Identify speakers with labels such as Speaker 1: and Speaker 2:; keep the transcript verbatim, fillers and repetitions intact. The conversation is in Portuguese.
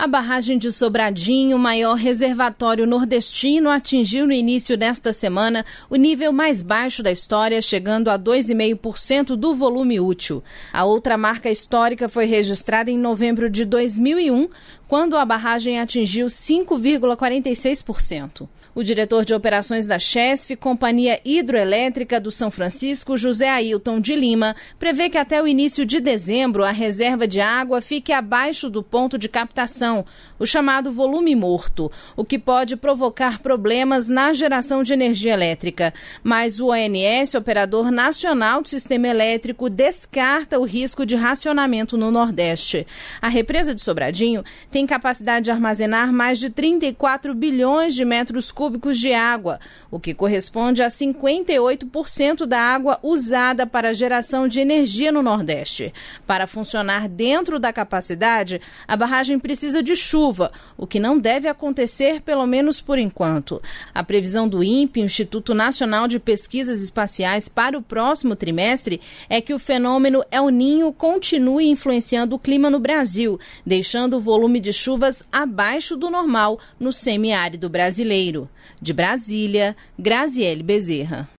Speaker 1: A barragem de Sobradinho, maior reservatório nordestino, atingiu no início desta semana o nível mais baixo da história, chegando a dois vírgula cinco por cento do volume útil. A outra marca histórica foi registrada em novembro de dois mil e um, quando a barragem atingiu cinco vírgula quarenta e seis por cento. O diretor de operações da Chesf, Companhia Hidroelétrica do São Francisco, José Ailton de Lima, prevê que até o início de dezembro a reserva de água fique abaixo do ponto de captação, o chamado volume morto, o que pode provocar problemas na geração de energia elétrica. Mas o O N S, Operador Nacional do Sistema Elétrico, descarta o risco de racionamento no Nordeste. A represa de Sobradinho tem capacidade de armazenar mais de trinta e quatro bilhões de metros cúbicos de água, o que corresponde a cinquenta e oito por cento da água usada para a geração de energia no Nordeste. Para funcionar dentro da capacidade, a barragem precisa de chuva, o que não deve acontecer, pelo menos por enquanto. A previsão do INPE, Instituto Nacional de Pesquisas Espaciais, para o próximo trimestre é que o fenômeno El Niño continue influenciando o clima no Brasil, deixando o volume de chuvas abaixo do normal no semiárido brasileiro. De Brasília, Graziele Bezerra.